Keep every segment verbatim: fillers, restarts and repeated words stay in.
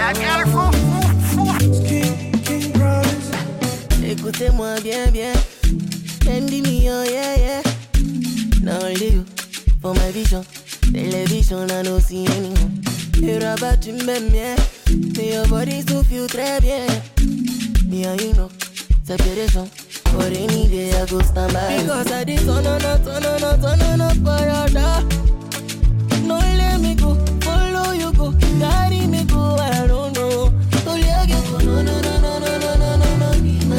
La gueule fou, fou, fou. King, King Promise. Écoutez-moi bien, bien. ten millions, yeah, yeah. Now only you for my vision. Television, I don't see anyone. You're about to me, yeah. Me, your body to feel très bien. Me and you know, separation. For any day I go stand by. Because I did turn on, turn on, turn on, for your door. No let me go, follow you go, carry me go, I don't know. Don't let you go, no, no, no, no, no, no, no, no, no,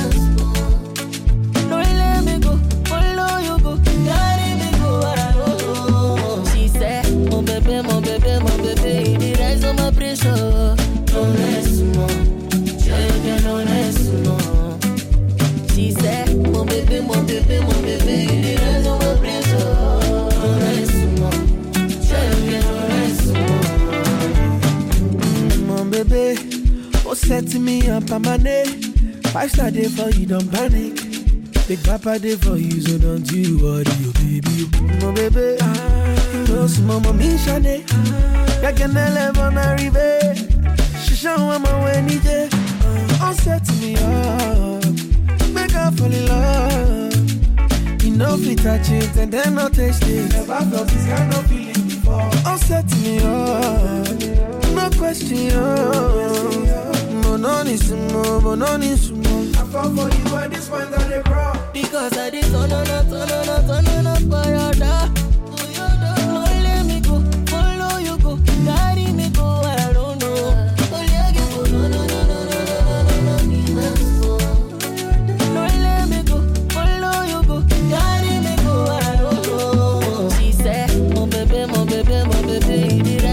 no, let me go, follow you go, carry me go, I don't know. She said, mon bébé, mon bébé, mon bébé, il rise on my pressure. Don't laisse-moi, je viens, don't laisse-moi. She said, mon bébé, mon bébé, mon bébé, il rise on my pressure. Don't laisse-moi. Mon bébé, oh set me up on my neck. Five star day for you, don't panic. Big papa day for you, so don't you worry, oh baby. Mon bébé, you know si maman michane. Y'a qu'un élève en arrivé. Chichon à ma wenije. Oh set me up, make her fall in love. You know if you touch it and then not taste it. Never felt this kind of feeling. Oh, set me up, no question. Mononissimo, mononissimo. I fall for you at this point that they grow. Because I did turn on, turn on, turn on, for your door. No let me go, follow you go, carry me go, I don't know. No let me go, no, no, no, no, no, no, no, no, let me go, follow you go, carry me go, I don't know. She said, mon bébé, mon bébé, mon bébé, il